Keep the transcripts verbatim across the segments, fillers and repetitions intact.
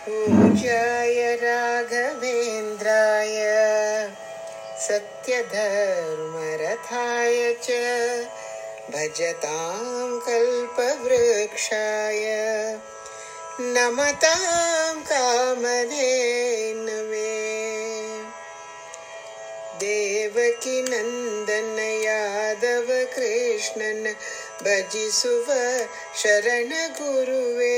पूज्याय राघवेन्द्राय सत्यधर्मरथाय च भजतां कल्पवृक्षाय नमतां कामधेनवे। देवकी नंदन यादव कृष्णन भजिसुव शरण गुरुवे।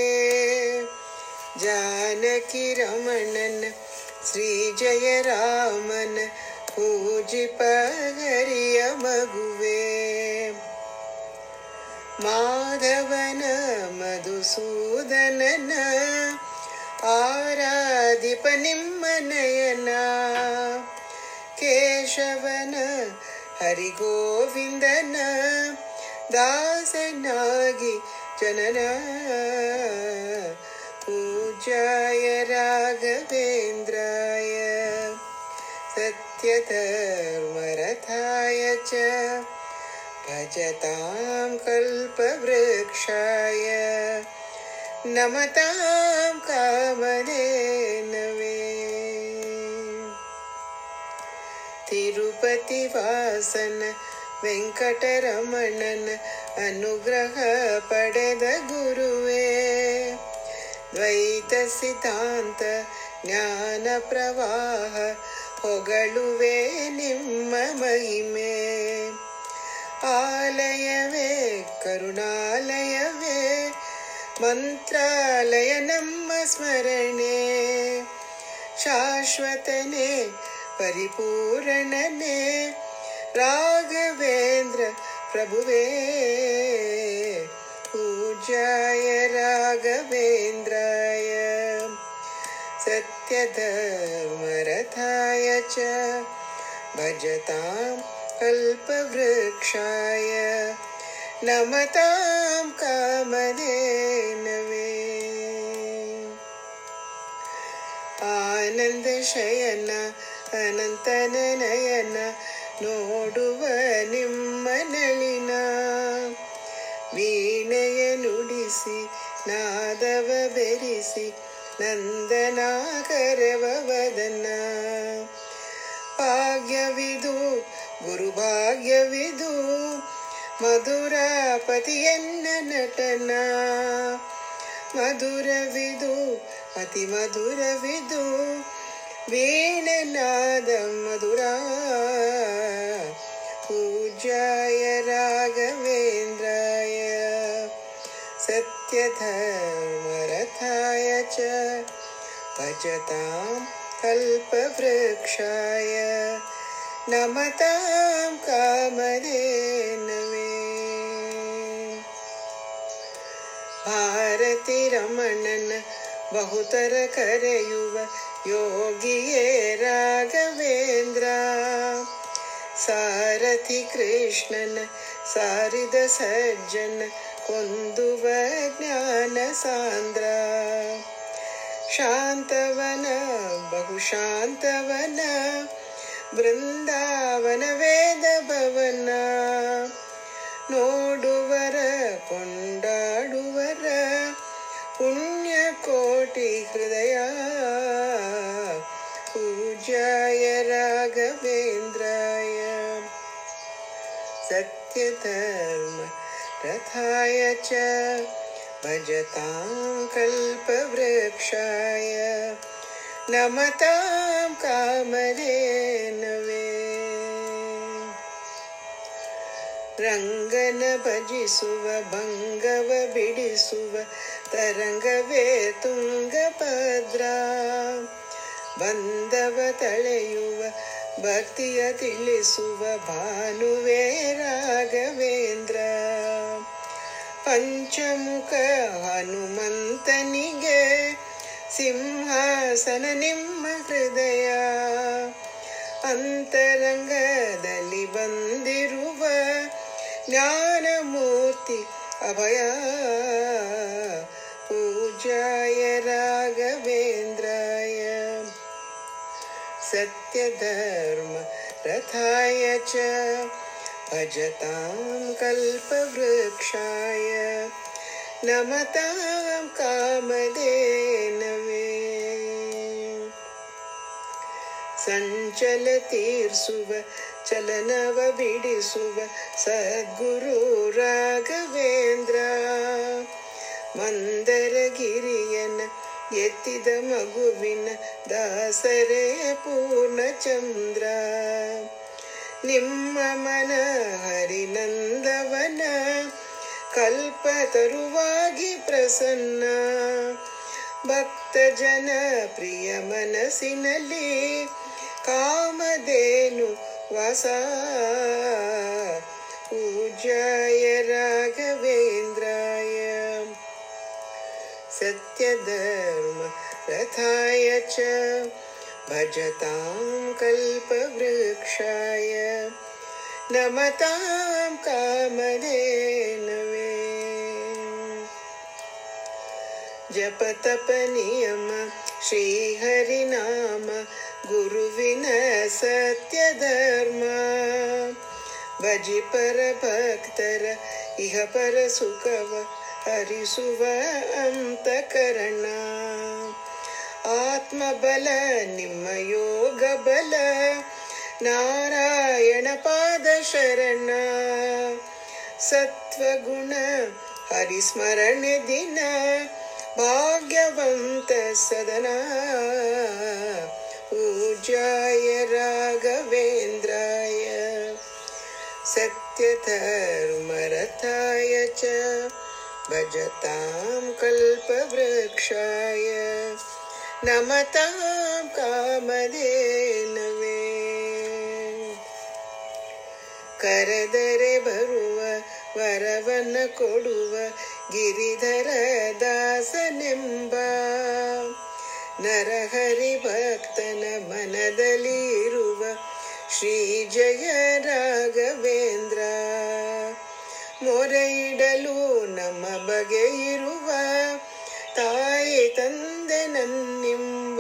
जानकी रमणन श्री जय रामन पूजिप हरिय मगुवे। माधवन मधुसूदनन आराधिप निम्मनयन। केशवन हरिगोविंदन दासनागी जनन। पूज्याय राघवेन्द्राय सत्यधर्मरथाय च भजतां कल्पवृक्षाय नमतां कामधेनवे। तिरुपति वासन ವೆಂಕಟರಮಣನ ಅನುಗ್ರಹ ಪಡೆದ ಗುರುವೇ. ದ್ವೈತ ಸಿದ್ಧಾಂತ ಜ್ಞಾನ ಪ್ರವಾಹ ಹೊಗಳುವೆ ನಿಮ್ಮ ಮಹಿಮೆ. ಆಲಯವೇ ಕರುಣಾಲಯವೇ ಮಂತ್ರಾಲಯ ನಮ್ಮ ಸ್ಮರಣೆ. ಶಾಶ್ವತನೇ ಪರಿಪೂರ್ಣನೇ ರಾಘವೇಂದ್ರ ಪ್ರಭುವೇ. पूज्याय राघवेन्द्राय सत्यधर्मरथाय च भजतां कल्पवृक्षाय नमतां कामधेनवे। आनंद शयन अनंतन नयन ನೋಡುವ ನಿಮ್ಮ ನಳಿನ. ವೀಣೆಯ ನುಡಿಸಿ ನಾದವ ಬೆರಿಸಿ ನಂದನಾಕರವ ವದನ. ಭಾಗ್ಯವಿದು ಗುರುಭಾಗ್ಯವಿದು ಮಧುರಾಪತಿಯನ್ನ ನಟನ. ಮಧುರವಿದು ಅತಿ ಮಧುರವಿದು ವೀಣನಾದ ಮಧುರ. पूज्याय राघवेन्द्राय सत्यधर्मरथाय च भजतां कल्पवृक्षाय नमतां कामधेनवे। ಭಾರತಿ ರಮಣನ ಬಹುತರ ಕರೆಯುವ ಯೋಗಿಯೇ ರಾಘವೇಂದ್ರ. ಸಾರಥಿ ಕೃಷ್ಣನ ಸಾರಿದ ಸಜ್ಜನ ಕೊಂದುವ ಜ್ಞಾನ ಸಾಂದ್ರ. ಶಾಂತವನ ಬಹುಶಾಂತವನ ಬೃಂದಾವನ ವೇದ ಭವನ. ನೋಡುವರ ಕೊಂಡಾಡುವರ ಪುಣ್ಯ ಕೋಟಿ ಹೃದಯ. पूज्याय राघवेन्द्राय सत्यधर्मरथाय च भजतां कल्पवृक्षाय नमतां कामधेनवे. ರಂಗನ ಭಜಿಸುವ ಭಂಗವ ಬಿಡಿಸುವ ತರಂಗವೇ ತುಂಗಭದ್ರ. ಬಂಧವ ತಳೆಯುವ ಭಕ್ತಿಯ ತಿಳಿಸುವ ಭಾನುವೇ ರಾಘವೇಂದ್ರ. ಪಂಚಮುಖ ಹನುಮಂತನಿಗೆ ಸಿಂಹಾಸನ ನಿಮ್ಮ ಹೃದಯ. ಅಂತರಂಗದಲ್ಲಿ ಬಂದಿರುವ ಜ್ಞಾನಮೂರ್ತಿ ಅಭಯ. पूज्याय राघवेन्द्राय सत्यधर्मरथाय च भजतां कल्पवृक्षाय नमतां कामधेनवे। ಸಂಚಲ ತೀರ್ಸುವ ಚಲನವ ಬಿಡಿಸುವ ಸದ್ಗುರು ರಾಘವೇಂದ್ರ. ಮಂದರಗಿರಿಯನ ಎತ್ತಿದ ಮಗುವಿನ ದಾಸರೇ ಪೂರ್ಣಚಂದ್ರ. ನಿಮ್ಮ ಮನ ಹರಿನಂದವನ ಕಲ್ಪತರುವಾಗಿ ಪ್ರಸನ್ನ. ಭಕ್ತ ಜನ ಪ್ರಿಯ ಮನಸ್ಸಿನಲ್ಲಿ ಕಾಮಧೇನು ವಾಸ. ಪೂಜ್ಯಾಯ ರಾಘವೇಂದ್ರಾಯ ಸತ್ಯಧರ್ಮ ರಥಾಯ ಚ ಭಜತಾಂ ಕಲ್ಪವೃಕ್ಷಾಯ ನಮತಾಂ ಕಾಮಧೇನವೇ. ಜಪ ತಪ ನಿಯಮ ಶ್ರೀಹರಿನಾಮ ಗುರುವಿನ ಸತ್ಯಧರ್ಮ. ಭಜಿ ಪರ ಭಕ್ತರ ಇಹ ಪರ ಸುಖವ ಹರಿಸುವ ಅಂತಕರಣ. ಆತ್ಮಬಲ ನಿಮ್ಮ ಯೋಗ ಬಲ ನಾರಾಯಣ ಪಾದ ಶರಣ. ಸತ್ವಗುಣ ಹರಿಸ್ಮರಣೆ ದಿನ ಭಾಗ್ಯವಂತ ಸದನ. ಪೂಜ್ಯಾಯ ರಾಘವೇಂದ್ರಾಯ ಸತ್ಯಧರ್ಮರಥಾಯ ಚ ಭಜತಾಂ ಕಲ್ಪವೃಕ್ಷಾಯ ನಮತಾಂ ಕಾಮಧೇನವೇ. ಕರೆದರೆ ಬರುವ ವರವನ್ನ ಕೊಡುವ ಗಿರಿಧರ ದಾಸನೆಂಬ. ನರಹರಿ ಭಕ್ತನ ಮನದಲ್ಲಿ ಇರುವ ಶ್ರೀ ಜಯ ರಾಘವೇಂದ್ರ. ಮೊರೆಯಿಡಲು ನಮ್ಮ ಬಗೆ ಇರುವ ತಾಯಿ ತಂದೆ ನನ್ನಿಂಬ.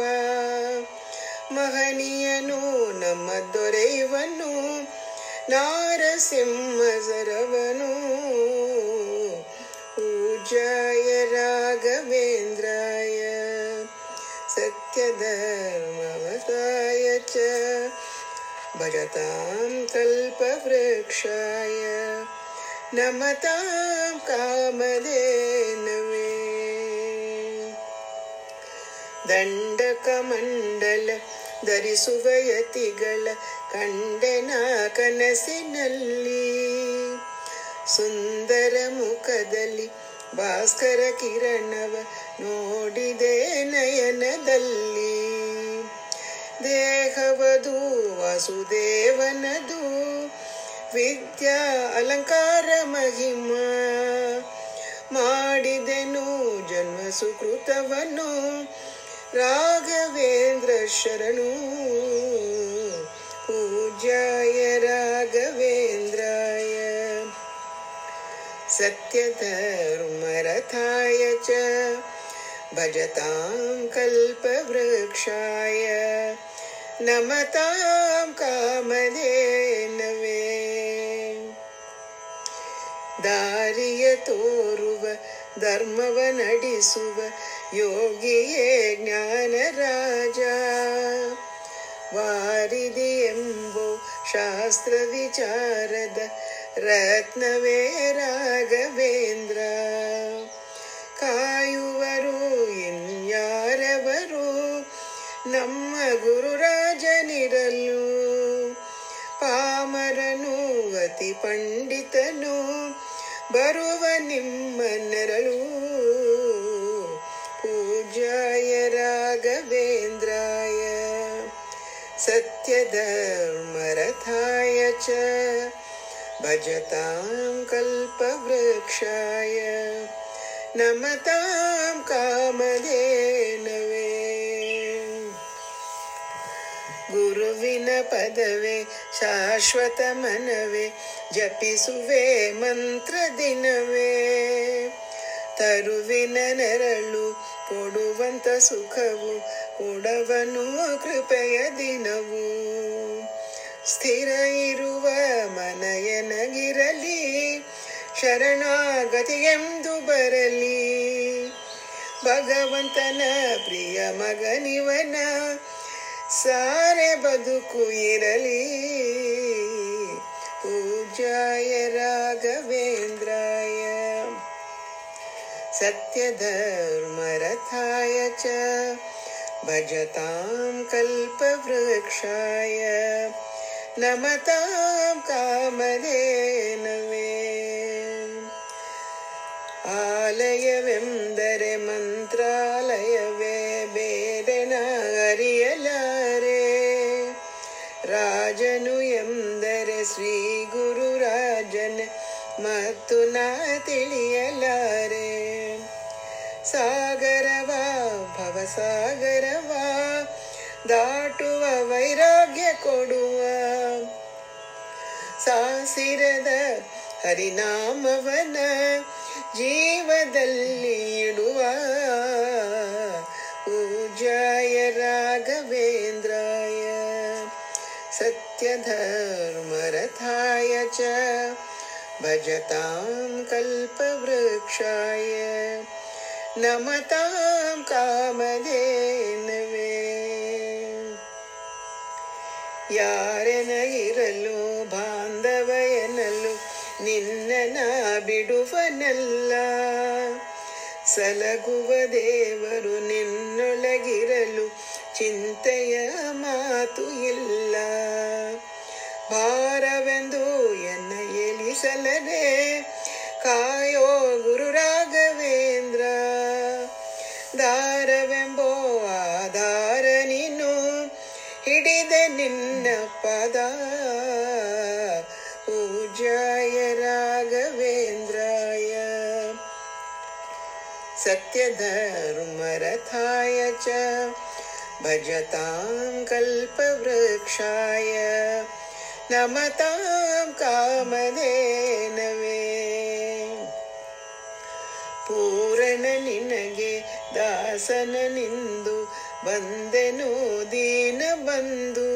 ಮಹನೀಯನು ನಮ್ಮ ದೊರೆಯುವನು ನಾರಸಿಂಹ ಸರವನು. ಪೂಜ್ಯಾಯ ರಾಘವೇಂದ್ರಾಯ ಸತ್ಯಧರ್ಮವತಾಯ ಚ ಭಜತಾಂ ಕಲ್ಪವೃಕ್ಷಾಯ ನಮತಾಂ ಕಾಮಧೇನವೇ. ದಂಡಕ ಮಂಡಲ ಧರಿಸುವ ಯತಿಗಳ ಕಂಡೆನ ಕನಸಿನಲ್ಲಿ. ಸುಂದರ ಮುಖದಲ್ಲಿ ಭಾಸ್ಕರ ಕಿರಣವ ನೋಡಿದೆ ನಯನದಲ್ಲಿ. ದೇಹವದು ವಾಸುದೇವನದು ವಿದ್ಯಾ ಅಲಂಕಾರ ಮಹಿಮ. ಮಾಡಿದೆನು ಜನ್ಮ ಸುಕೃತವನು ರಾಘವೇಂದ್ರ ಶರಣು. ಪೂಜ್ಯಾಯ ರಾಘವೇಂದ್ರಾಯ ಸತ್ಯಧರ್ಮರಥಾಯ ಚ ಭಜತಾಂ ಕಲ್ಪವೃಕ್ಷಾಯ ನಮತಾಂ ಕಾಮಧೇನವೇ. ದಾರಿಯ ತೋರುವ ಧರ್ಮವ ನಡೆಸುವ ಯೋಗಿಯೇ ಜ್ಞಾನರಾಜ. ವಾರಿದಿ ಎಂಬೋ ಶಾಸ್ತ್ರ ವಿಚಾರದ ರತ್ನವೇ ರಾಘವೇಂದ್ರ. ಕಾಯುವರು ಇನ್ಯಾರವರು ನಮ್ಮ ಗುರುರಾಜನಿರಲು. ಪಾಮರನು ಅತಿ ಪಂಡಿತನು ಬರುವ ನಿಮ್ಮ ನೆರಳು. ಪೂಜ್ಯಾಯ ರಾಘವೇಂದ್ರಾಯ ಸತ್ಯಧರ್ಮರಥಾಯ ಚ ಭಜತಾಂ ಕಲ್ಪವೃಕ್ಷಾಯ ನಮತಾಂ ಕಾಮಧೇನವೇ. ಗುರುವಿನ ಪದವೇ ಶಾಶ್ವತ ಮನವೇ ಜಪಿಸುವೆ ಮಂತ್ರ ದಿನವೇ. ತರುವಿನ ನೆರಳು ಕೊಡುವಂತ ಸುಖವು ಕೊಡವನು ಕೃಪೆಯ ದಿನವು. ಸ್ಥಿರ ಇರುವ ಮನಯನಗಿರಲಿ ಶರಣಾಗತಿಯೆಂದು ಬರಲಿ. ಭಗವಂತನ ಪ್ರಿಯ ಮಗನಿವನ ಸಾರೆ ಬದುಕು ಇರಲಿ. ಪೂಜ್ಯಾಯ ರಾಘವೇಂದ್ರಾಯ ಸತ್ಯಧರ್ಮರಥಾಯ ಚ ಭಜತಾಂ ಕಲ್ಪವೃಕ್ಷಾಯ ನಮತಾಂ ಕಾಮಧೇನವೇ. ಆಲಯವೆಂದರೆ ಮಂತ್ರಾಲಯವೇ ಬೇರೆ ನಾ ಅರಿಯಲಾರೆ. ರಾಜನು ಎಂದರೆ ಶ್ರೀ ಗುರುರಾಜನ ಮತ್ತು ನಾ ತಿಳಿಯಲಾರೆ. ಸಾಗರವಾ ಭವಸಾಗರವಾ ದಾಟುವ ವೈರಾಗ್ಯ ಕೊಡುವ ಸಾಸಿರದ ಹರಿನಾಮವನ ಜೀವದಲ್ಲಿ ಇಡುವ. ಪೂಜ್ಯಾಯ ರಾಘವೇಂದ್ರಾಯ ಸತ್ಯಧರ್ಮರಥಾಯ ಚ ಭಜತಾಂ ಕಲ್ಪವೃಕ್ಷಾಯ ನಮತಾಂ ಕಾಮಧೇನವೇ. ಯಾರೆನ ಇರಲು ಬಾಂಧವ ಎನ್ನಲು ನಿನ್ನ ಬಿಡುವನಲ್ಲ. ಸಲಗುವ ದೇವರು ನಿನ್ನೊಳಗಿರಲು ಚಿಂತೆಯ ಮಾತು ಇಲ್ಲ. ಭಾರವೆಂದು ಎನ್ನ ಎಲಿಸಲನೆ ಕಾಯೋ ಗುರು ರಾಘವೇಂದ್ರ. ದಾರವೆಂಬೋ ಆಧಾರ ನೀನು ಹಿಡಿದ ನಿನ್ನ ಪದ. ಪೂಜ್ಯಾಯ ರಾಘವೇಂದ್ರಾಯ ಸತ್ಯಧರ್ಮರಥಾಯ ಚ ಭಜತಾಂ ಕಲ್ಪವೃಕ್ಷಾಯ ನಮತಾಂ ಕಾಮಧೇನವೇ. ಪೂರಣ ನಿನಗೆ ದಾಸನ ನಿಂದು ಬಂದೆನು ದೀನ ಬಂಧು.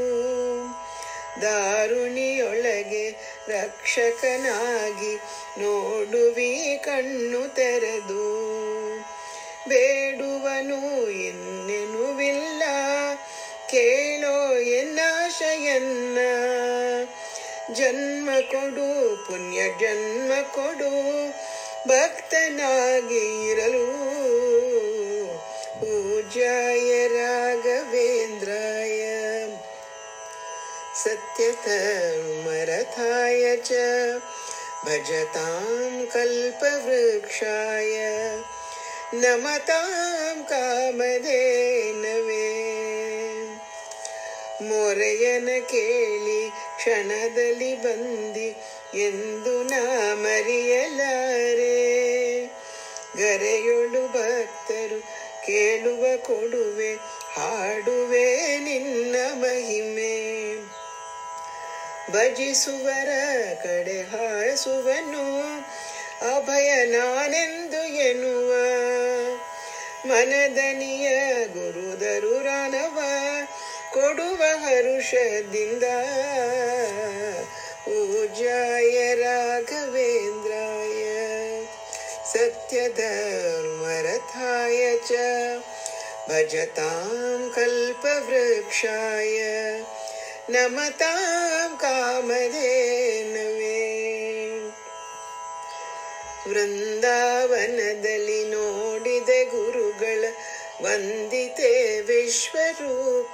ದಾರುಣಿಯೊಳಗೆ ರಕ್ಷಕನಾಗಿ ನೋಡುವಿ ಕಣ್ಣು ತೆರೆದು. ಬೇಡುವನು ಇನ್ನೆನುವಿಲ್ಲ ಕೇಳೋ ಎನ್ನಾಶಯನ್ನ. ಜನ್ಮ ಕೊಡು ಪುಣ್ಯ ಜನ್ಮ ಕೊಡು ಭಕ್ತನಾಗಿ ಇರಲು. ಪೂಜ್ಯಾಯ ರಾಘವೇಂದ್ರಾಯ ಸತ್ಯಧರ್ಮರಥಾಯ ಚ ಭಜತಾಂ ಕಲ್ಪವೃಕ್ಷಾಯ ನಮತಾಂ ಕಾಮಧೇನವೇ. ಮೊರೆಯನ ಕೇಳಿ ಕ್ಷಣದಲ್ಲಿ ಬಂದಿ ಎಂದು ನಾ ಮರೆಯಲಾರೆ. ಗರೆಯೊಳು ಭಕ್ತರು ಕೇಳುವ ಕೊಡುವೆ ಹಾಡುವೆ ನಿನ್ನ ಮಹಿಮೆ. ಭಜಿಸುವರ ಕಡೆ ಹಾಸುವನು ಅಭಯ ನಾನೆಂದು ಎನ್ನುವ. ಮನದನಿಯ ಗುರುದರು ರಾನವ ಕೊಡುವ ಹರುಷದಿಂದ. ಪೂಜ್ಯಾಯ ರಾಘವೇಂದ್ರಾಯ ಸತ್ಯಧರ್ಮರಥಾಯ ಚ ಭಜತಾಂ ಕಲ್ಪವೃಕ್ಷಾಯ ನಮತಾಂ ಕಾಮಧೇನವೇ. ವೃಂದಾವನದಲ್ಲಿ ನೋಡಿದೆ ಗುರುಗಳ ವಂದಿತೆ ವಿಶ್ವರೂಪ.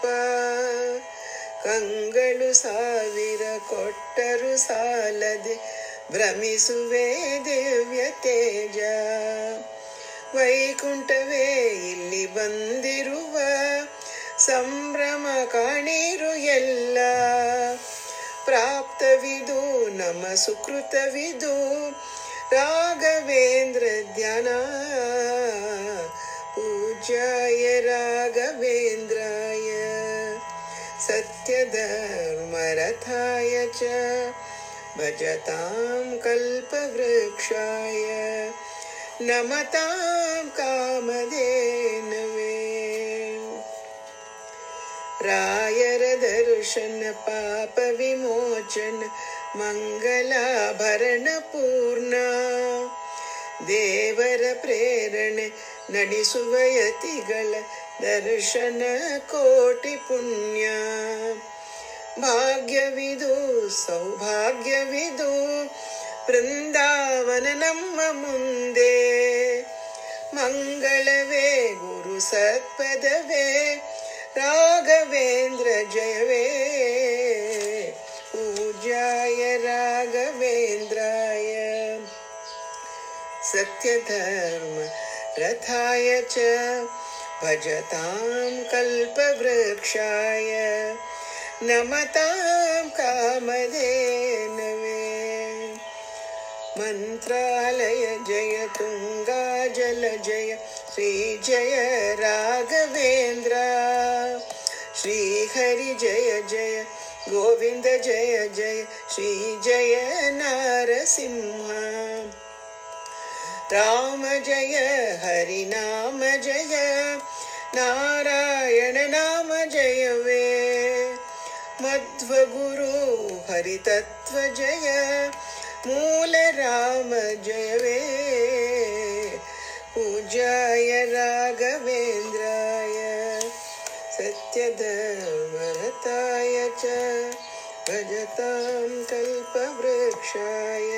ಕಂಗಳು ಸಾವಿರ ಕೊಟ್ಟರು ಸಾಲದೆ ಭ್ರಮಿಸುವೆ ದಿವ್ಯ ತೇಜ. ವೈಕುಂಠವೇ ಇಲ್ಲಿ ಬಂದಿರುವ ಸಂಭ್ರಮ ಕಾಣಿರು ಎಲ್ಲ. ಪ್ರಾಪ್ತವಿದು ನಮ ಸುಕೃತವಿದು ರಾಘವೇಂದ್ರ ಧ್ಯಾನ. ಪೂಜ್ಯಾಯ ರಾಘವೇಂದ್ರಾಯ ಸತ್ಯಧರ್ಮರಥಾಯ ಚ ಭಜತಾಂ ಕಲ್ಪವೃಕ್ಷಾಯ ನಮತಾಂ ಕಾಮಧೇನವೇ. ರಾಯರ ದರ್ಶನ ಪಾಪ ವಿಮೋಚನ ಮಂಗಲಾಭರಣ ಪೂರ್ಣ. ದೇವರ ಪ್ರೇರಣೆ ನಡೆಸುವ ಯತಿಗಳ ದರ್ಶನ ಕೋಟಿ ಪುಣ್ಯ. ಭಾಗ್ಯವಿದು ಸೌಭಾಗ್ಯವಿದು ಬೃಂದಾವನ ನಮ್ಮ ಮುಂದೆ. ಮಂಗಳವೇ ಗುರು ಸತ್ಪದವೇ ರಾಘವೇಂದ್ರ ಜಯವೇ. ಪೂಜ್ಯಾಯ ರಾಘವೇಂದ್ರಾಯ ಸತ್ಯಧರ್ಮ ರಥಾಯ ಚ ಭಜತಾಂ ಕಲ್ಪವೃಕ್ಷಾಯ ನಮತಾಂ ಕಾಮಧೇನವೇ. ಮಂತ್ರಾಲಯ ಜಯ ತುಂಗಾ ಜಲ ಜಯ ಶ್ರೀ ಜಯ ರಾಘವೇಂದ್ರ. ಶ್ರೀಹರಿ ಜಯ ಜಯ ಗೋವಿಂದ ಜಯ ಜಯ ಶ್ರೀ ಜಯ ನಾರಸಿಂಹ. ರಾಮ ಜಯ ಹರಿ ನಾಮ ಜಯ ನಾರಾಯಣ ನಾಮ ಜಯವೇ. ಮಧ್ವಗುರು ಹರಿತತ್ವ ಜಯ ಮೂಲ ರಾಮ ಜಯವೇ. ಪೂಜ್ಯಾಯ ರಾಘವೇಂದ್ರಾಯ ಸತ್ಯಧರ್ಮರತಾಯ ಚ ಭಜತಾಂ ಕಲ್ಪವೃಕ್ಷಾಯ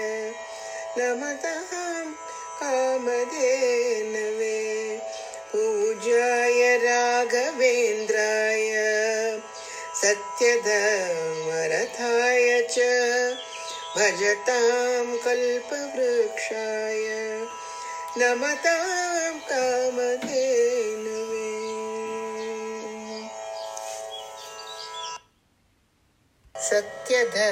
ನಮತಾಂ ಕಾಮಧೇನವೇ. ಪೂಜ್ಯಾಯ ರಾಘವೇಂದ್ರಾಯ ಸತ್ಯಧರ್ಮರಥಾಯ ಚ ಭಜತಾಂ ಕಲ್ಪವೃಕ್ಷಾಯ ನಮತಾಂ ಕಾಮಧೇನವೇ. ಸತ್ಯಧ